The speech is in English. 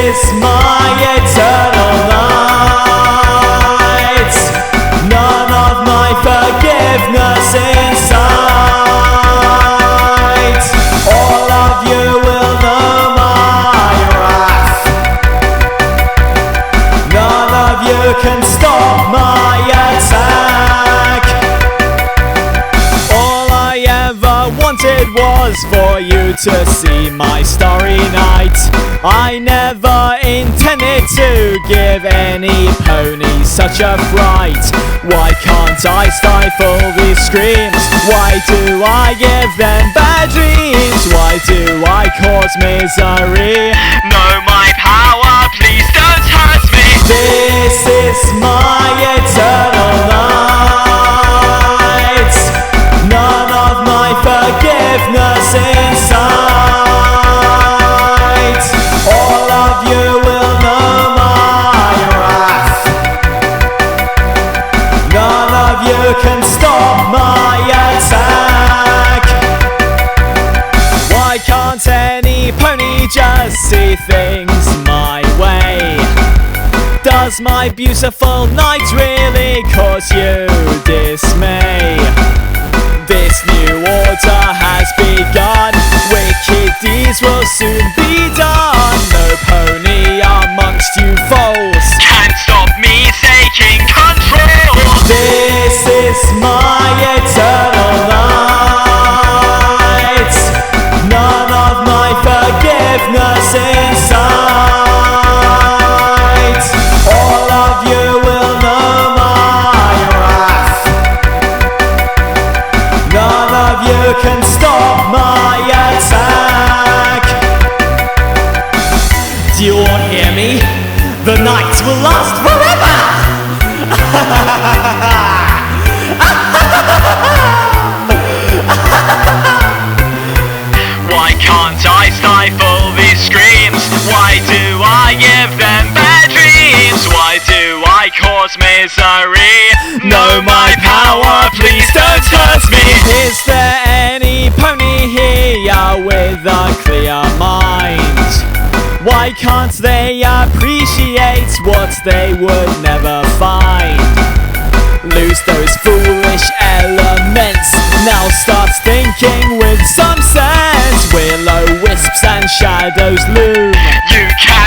is my eternal night. None of my forgiveness in sight. All of you will know my wrath. None of you can stop my attack. All I ever wanted was for you to see my starry night. I never intended to give any pony such a fright. Why can't I stifle these screams? Why do I give them bad dreams? Why do I cause misery? Know my power, please don't hurt me. This is my eternal night. None of my forgiveness in sight. All of you will know my wrath. None of you can stop my attack. Why can't any pony just see things my way? Does my beautiful night really cause you dismay? This new order has begun. Wicked deeds will soon be done. No pony amongst you foes Can't stop me taking control. This is my eternal night. None of my forgiveness in sight. All of you will know my wrath. None of you can stop my attack. Do you all hear me? The night will last forever! Why can't I stifle these screams? Why do I give them bad dreams? Why do I cause misery? Know my power, please don't hurt me. Is there any pony here with a clear mind? Why can't they appreciate what they would never find? Lose those foolish elements. Now start thinking with some sense. Will-o-wisps and shadows loom. You can